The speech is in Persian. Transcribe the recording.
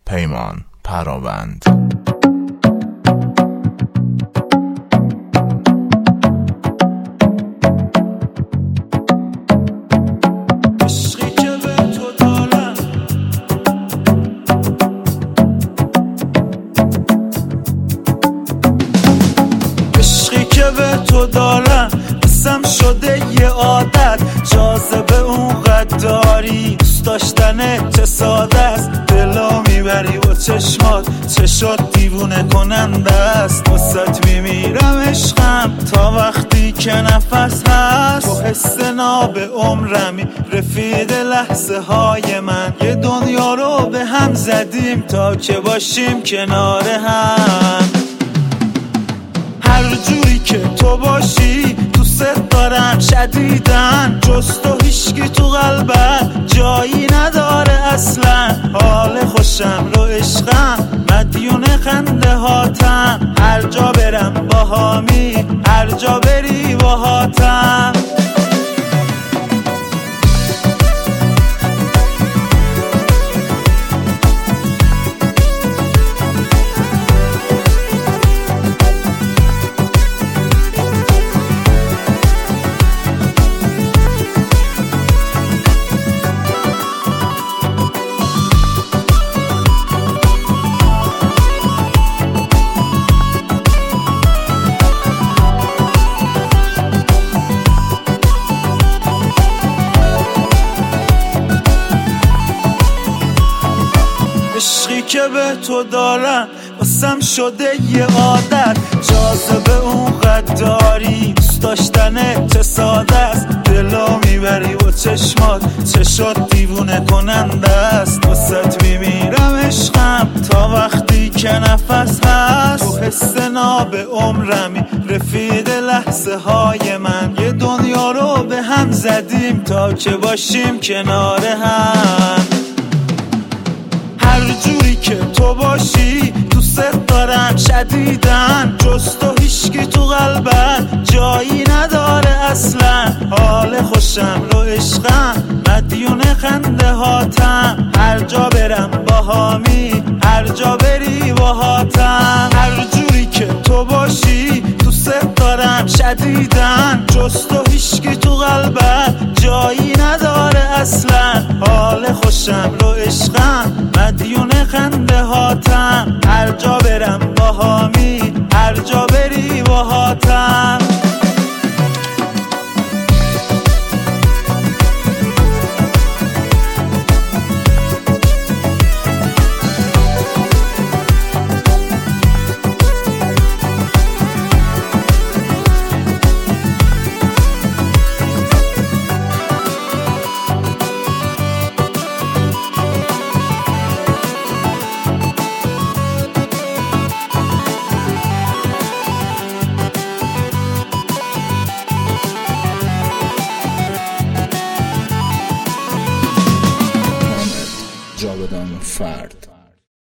پیمان پراوند. به تو دارم قسم شده یه عادت، جاذبه اونقدر داری، دوست داشتن چه ساده است، دلا میبری با چشمات، چشات دیوونه کننده است، واسط میمیرم عشقم تا وقتی که نفس هست، تو حس ناب عمرمی، رفیق لحظه های من، یه دنیا رو به هم زدیم تا که باشیم کنار هم، هر جوری که تو باشی دوست دارم شدیدن، جز تو هیچکی تو قلبم جایی نداره اصلا، حال خوشم رو عشقم مدیون خنده هاتم، هر جا برم باهامی هر جا بری باهاتم. عشقی که به تو دارم واسم شده یه عادت، جاذبه اونقدر داری، دوست داشتن چه ساده است، دلا میبری با چشمات، چشات دیوونه کننده است، واسط میمیرم عشقم تا وقتی که نفس هست، تو حس ناب عمرمی، رفیق لحظه های من، یه دنیا رو به هم زدیم تا که باشیم کنار هم، هر جوری که تو باشی دوست دارم شدیدن، جز تو هیچکی تو قلبم جایی نداره اصلا، حال خوشم رو عشقم مدیون خنده هاتم، هر جا برم باهامی هر جا بری باهاتم، هر جوری که تو باشی دوست دارم شدیدن، جز تو هیچکی تو قلبم جایی نداره اصلا، حال خوشم رو عشقم مدیون خنده هاتم، هر جا برم باهامی هر جا بری باهاتم. جاودان فرد.